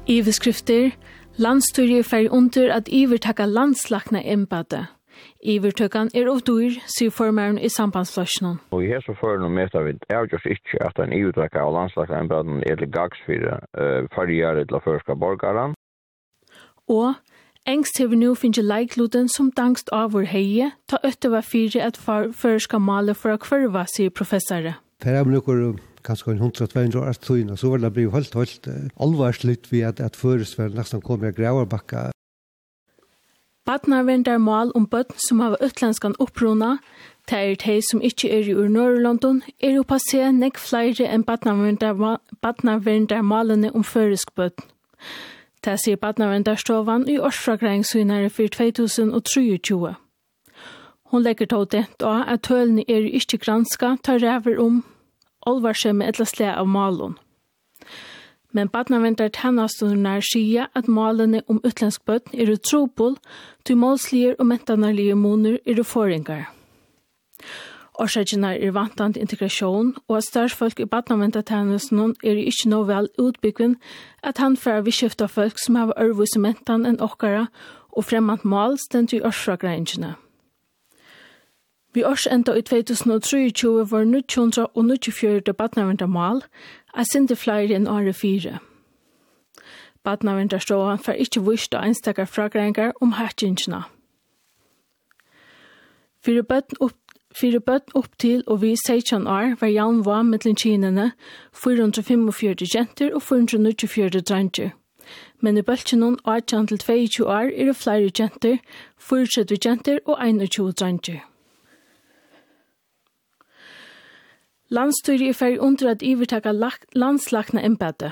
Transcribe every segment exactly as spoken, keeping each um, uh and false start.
Iveskrifter, landstyret fer under at ivertaka landslagna embate. Ivertøkan er av dyr, sier formeren i sambandsflasjonen. Og i hese føren meter vi avgjørs ikke at en ivertøka av landslagna embaten er til gagsfire uh, fargjere til førska borgaren. Og engst hever nu finnes leikluden som dangst av vår heie, ta øtte var fire at førska male for å kvarva, sier professore. Her er noen kanskje en hundra tvåhundra år tøyna, så var det blivit helt, helt uh, alvarsligt ved at, at føresvel nesten kommer gravarbakka. Badnarvendar mal om bøtten som har utlandskan opprona, til de som ikke er i Ur-Norrlondon, er jo passé nekk flere enn badnarvendar malene om føresk bøtten. Det sier badnarvendarstovan i årsfragreingsynare for to tusen tjuetre. Hun legger tog dent av at tølene er ikke granska, tar ræver om alvarskjemme et sle av malen. Men badnavendar tennastunnar sier at malene om utländsk bøtt er utropol, til målslier og mentanarlige moner er uforingar. Årsakene er vantant integrasjon, og at størrfolk i badnavendar tennastunnar er ikke noe vel utbyggven at han fører vi skifta folk som har ørvus i mentan enn okkara og fremmant mal stendt i årsfragrengene. Vi årsenda i to tusen tjuetre var ni hundre nittifire badnavendar mal, er sinde flere enn året fire. Badnavendarstovan får ikke vist av enstakker fragrengar om hattingene. Fire bøtten opp Fyre bøtten opp til og vi seksten år var Jan var mellom kinene fire hundre femogfyrre jenter og fire hundre nittifire dranger. Men i bøltjenon atten til tjueto år er det flere jenter, trettio jenter og tjueen dranger. Landstyret er ferdig under at ivertaka landslagna embate.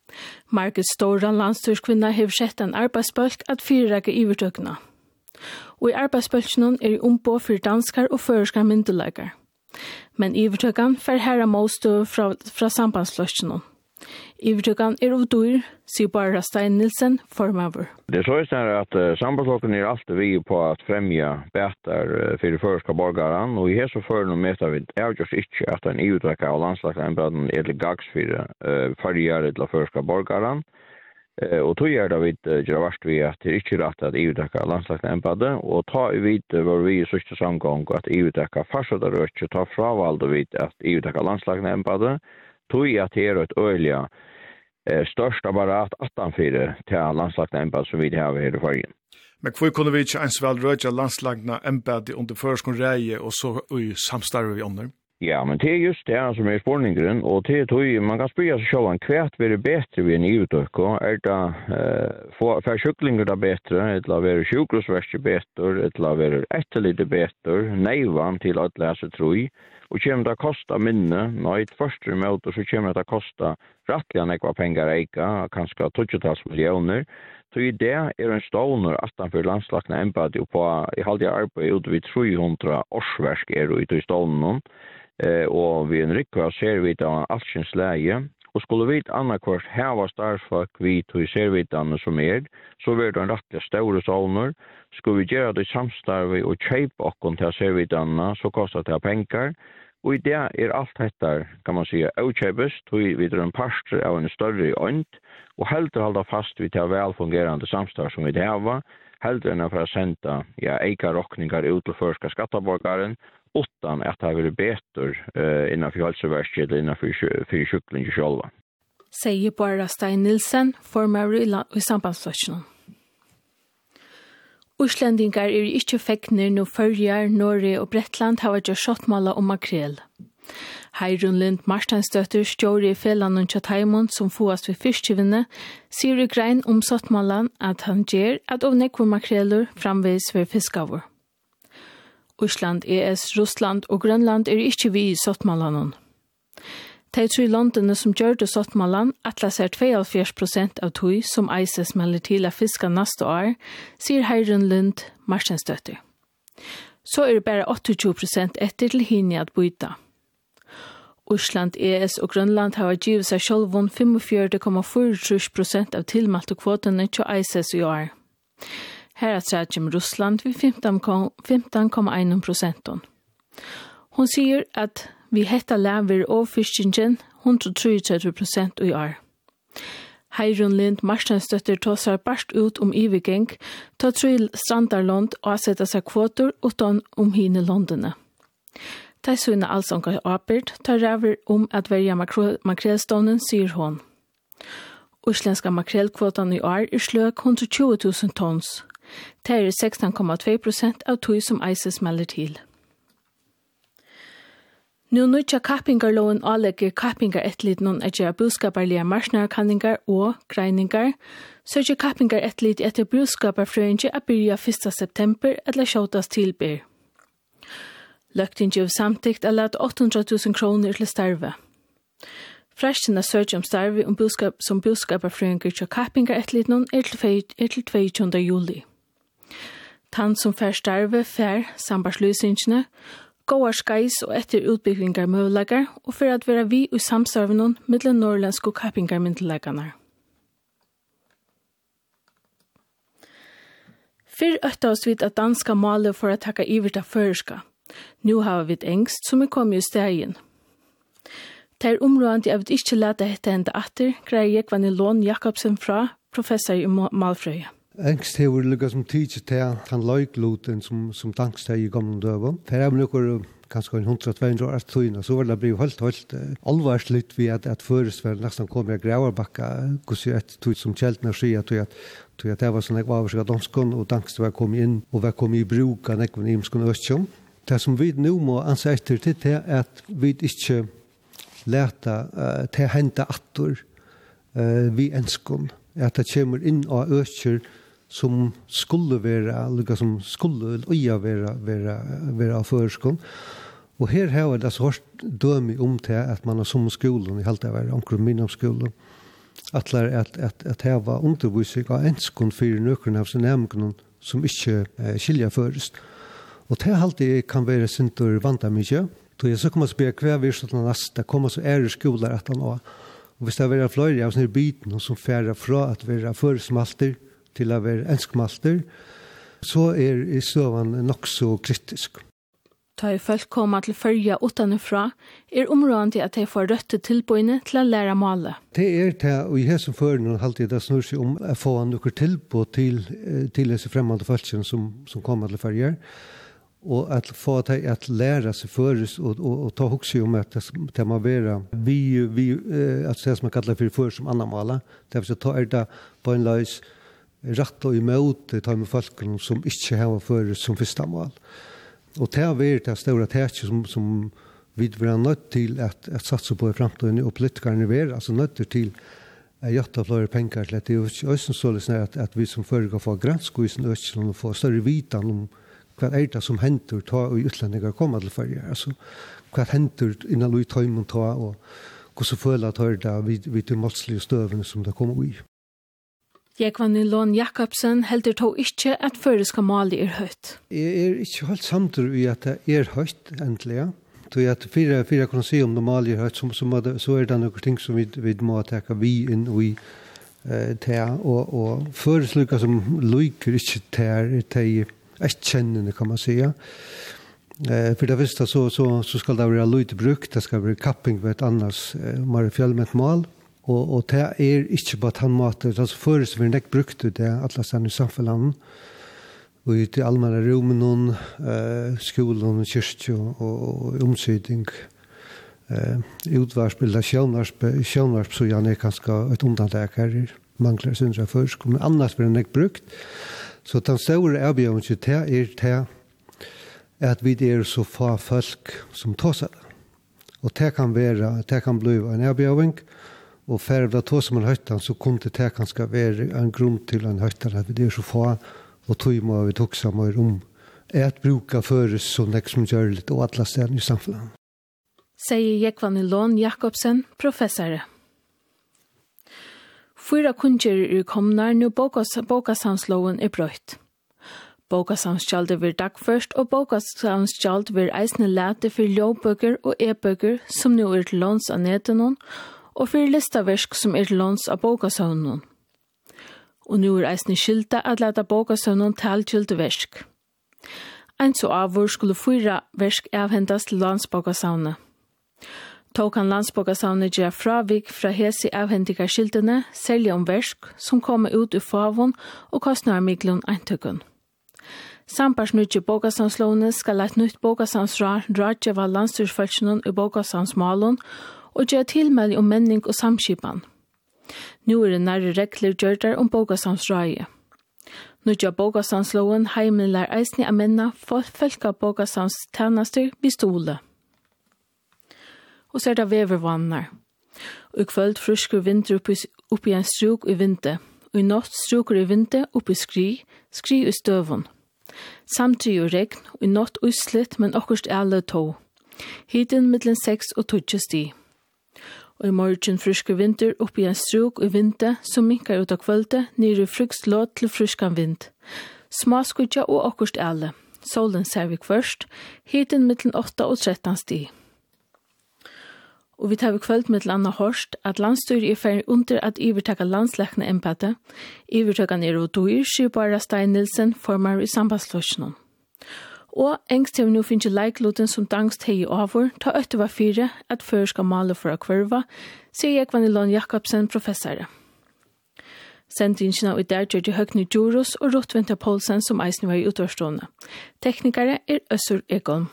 Margit Storan landstyrskvinna har sett en arbeidsbølg at fyrrekke ivertøkna. Og i arbeidsbølgene er i ombå for danskar og føreskar myndelager. Men ivertøkan fer herra målstøv fra, fra sambandsfløsjonen. Ivertøkan er av dyr, sier bare Stein Nilsen, formøver. Det så er at uh, sambandsfløsjonen er alltid vi på at fremja betar uh, for de føreska borgaren, og i hese føren meter vi avgjørs ikke at en ivertøka av landslagsembaten er til gags for uh, fargjere til føreska borgaren. Uh, og tog er det vi uh, gjør verst vi at det ikke er rett at ivertøka av landslagsembaten, og ta i vidt uh, var vi i sørste samgang at ivertøka farsadar rødt, ta fravalde vidt at ivertøka av landslagsembaten, tog at det er et øyelig eh, størst apparat attenfire til landslagna embad som vi har her i fargen. Men hvor kunne vi ikke ens vel rødja landslagna embad under føreskon reie og så i samstarve vi under? Ja, men det er just det som er spørningen, og det er tog, man kan spørre seg selv, hva er det bedre ved en iutøk? Er det eh, for, for sjuklinger det bedre, eller er det sjukrosverste bedre, eller er det etterlite bedre, neivan til at lese troi? Og kommer det å koste minne, når et første møte, så kommer det å koste rettelig nekva penger eika, kanskje tjuetals millioner. Så i det er en stående attenfor landslagna embad på i halvdige arbeid ut vid tre hundre årsverk er ute i stående. Eh, og vi en rikva ser vi da altkjens leie. Og skulle vi annakvart heva starfak vi tog servidane som er, så vil det en rettelig store stående. Skulle vi gjøre det samstarve og kjøpe okkon til servidane, så kostar det penger. Og i det er alt dette, kan man si, avkjøpest, og vi er en parster av en større ånd, og heldur halda fast vi til velfungerende samstarv som vi har, heldur enn for å sende ja, eika rokningar ut til førska skattaborgaren, utan at det vil bedre uh, innenfor helseverket eller innenfor sjukling i sjølva. Sier bare Stein Nilsen, formøver i, i sambandsfløsjonen. Uslendingar er ikke fekner når Førjar, Norge og Bretland har vært skjottmåla om makrel. Heirun Lind Marsteinstøtter, stjåre i Fjelland og Tjataimon som fåast ved fyrstgivende, sier i grein om sottmålan at han gjør at av nekvar makreler framvis ved fiskavur. Island, E S, Russland og Grønland er ikke vi i sottmålanen. De tre landene som gjør det sottmålan atlas er tjueåtte prosent av tog som eises melder til å fiske neste år, sier Heirun Lund Marsteinstøtter. Så er det bare åttiotjue prosent etter til hinne at byta. Island, E S og Grønland har givet seg sjølvån fyrtifire komma fire prosent av tilmeldte kvotene til eises i år. Her er tredje Russland ved femton komma en prosent. Hun sier at vi hetta lever overfiskingen one hundred thirty-three prosent i år. Heirun Lind Marstensdøtter tåsar barst ut om ivegeng, ta tru strandarlond og setta seg kvoter utan om hine londene. Ta sønne allsonka apert, ta ræver om at verja makrelstånden, sier hon. Uslenska makrelkvotan i år er sløk hundre og tjue tusen tons. Det er sexton komma två procent av tog som eises melder til. Nu nødja kappingarloven avlegger kappingar etterlit noen etter budskaparlige marsnarkanningar og greiningar, så er kappingar etterlit etter budskaparfrøynge a byrja første september eller sjåtas tilbyr. Løgtin gjør samtikt er lat åtte hundre tusen kroner til starve. Frestene søker om starve om budskap, som budskaparfrøynge til kappingar etterlit noen er til tjueåttende juli. Tann som fær starve fær sambarslysingene, gåar skais og etter utbyggingar møvelagar og for at vera vi i samstarvenon mellom norrlandsk og kappingarmyndelagane. Fyrr øtta oss vid at danska maler for at takka iver til føreska. Nu har vi engst som er kommet i stegin. Det er områdende jeg vil ikke lete hette enda atter, greier Jekvanni Lån Jakobsen fra, professor i malfrøye. Engst hever lukka som tidsi til han løykluten som, som dankst i gamle døven. For jeg lukker kanskje en hundre til två år tøyna, så var det blivet helt, helt uh, alvarslitt ved at, at føresver nesten kom i Gravarbakka, hvordan et tøy som kjeltene sier at, at, at det var sånn jeg var avskjad danskon, og dankst var kommet inn, og var kommet i bruk av nekven imskon østjom. Det som vi nå må anse etter til det er at vi ikke leta uh, til hente attor uh, vi enskon, at det kommer inn av østjør som skulle være, eller som skulle øya være, være, være av føreskånd. Og her har det så hørt døme om til at man har som skolen, i halte være omkring min om skolen, at det at, at, at det var undervisning av enskånd for nøkene av sin nærmere som ikke eh, skiljer førest. Og det halte kan være sinter vant av mye. Så kommer man spørre hver virksomhet neste, det kommer så ære skoler at han også. Og hvis det er flere av sånne biten som færer fra at være føresmalter, til å være enskmalter, så er i søvann nok så kritisk. Da folk kommer til førja utenfra, er området at de får røtte tilbøyene til å lære male. Det er det, og i hese føren alltid det snur seg om å få noen tilbøy til, til disse fremmede folkene som, som kommer til førja, og at få dem at lære seg føres og, og, og ta hukse om at det, det må være vi, vi at det som man kaller for før som annan male, det vil ta er det på en løs rett og imot ta med folk som ikke har for som første mål. Og det har vært det store tætje som, som vi vil ha nødt til at, at satse på i fremtiden, og politikerne er altså nødt til å gjøre flere penger til det. Det er jo også sånn at, at vi som fører får granskøysen og få større vitan om hva er det som henter ta og utlendinger kommer til førje. Altså, hva henter innan vi tar imen ta og hvordan føler at det vid, vid de målslige støvene som det kommer i. Jekvanni Lån Jakobsen heldur tog ikke at føreska mali er høyt. Jeg er ikke helt samtidig i at det er høyt, endelig. Så at fire, fire kan si om det mali er høyt, så, så, det, så er det noen ting som vi, vi må teka vi inn og i eh, te, og, og føresluka som lyker ikke ter, te ett kjennende, kan man si. Eh, for det visste så, så, så skal det være lyt brukt, det skal være kapping ved et annars eh, mer fjellment mal. Og, og det er ikke på at han måtte, altså først vi nekk brukte det alle stedene i samfunnet, og i de allmenne rommene, eh, skolen, kyrkje og, og, og omsyding, eh, utvarsbilder, sjønvarsp, så gjerne er kanskje et undantag her, mangler syndra først, men annars blir det nekk brukt. Så den store avgjørelsen til er til at vi er så få folk som tar seg det. Og det kan være, det kan bli en avgjørelse, og for det to som en høytan, så kunne det kanskje være en grunn til en høytan, at vi er så få, og tog må vi tog sammen om at bruka føres som det som gjør litt, og alle stedene i samfunnet. Sier Jekvanni Lån Jakobsen, professor. Fyra kunngjører er komnar når bokasamsloven er brøyt. Bokasamsskjaldet vil dagførst, og bokasamsskjaldet vil eisne lete for lovbøker og e-bøker som nå er til låns av netenon, og for listaversk som er til låns av bokasøvnen. Og nå er eisne skilta at leta bokasøvnen talkylde versk. En så avvur skulle fyra versk avhentas til landsbokasøvnet. Tog kan landsbókasavnet gjøre fravik fra hese avhendikarskiltene, selge om versk som kommer ut ur favon og kostnarmiglun eintøkken. Sambarsnutje bókasavnslåne skal et nytt bókasavnsrar radjeva landstyrsfølsjonen i bókasavnsmalen og gjøre tilmelding om menning og samskipan. Nå er det nære regler gjørder om bókasavnsraie. Nutja bókasavnslåen heimler eisni a menna for fölka bókasavnstjenester vid stole. Og så er det vevervannar. Og i kvöld fruskur vinter oppi, oppi en struk i vinte, og i natt strukur i vinte oppi skri, skri i støvun. Samtidig og regn, og i natt uslitt, men okkurst alle to. Hiten mittlen seks og tøtje sti. Og i morgen fruskur vinter oppi en struk i vinte, som minkar ut av kvölde, nere frukst låt til fruskan vind. Smaskudja og okkurst alle. Solen ser vi først, hiten mittlen åtta og trettan sti. Og vi tar vi kvöld med landa hørst at landstyret er ferdig under at ivertaka landslekne empate. Ivertakan er og dyr, skipare Stein Nilsen, formar i sambandsløsjonen. Og engst til vi nå finner leikluten som dangst hei over, ta øtte var fire at før skal male for å kvarva, sier Ekvanilon Jakobsen, professore. Sendingen av i der gjør de Høgni Djurus og Ruth Winter Poulsen som eisen var i utårstående. Teknikere er Øssur Egon.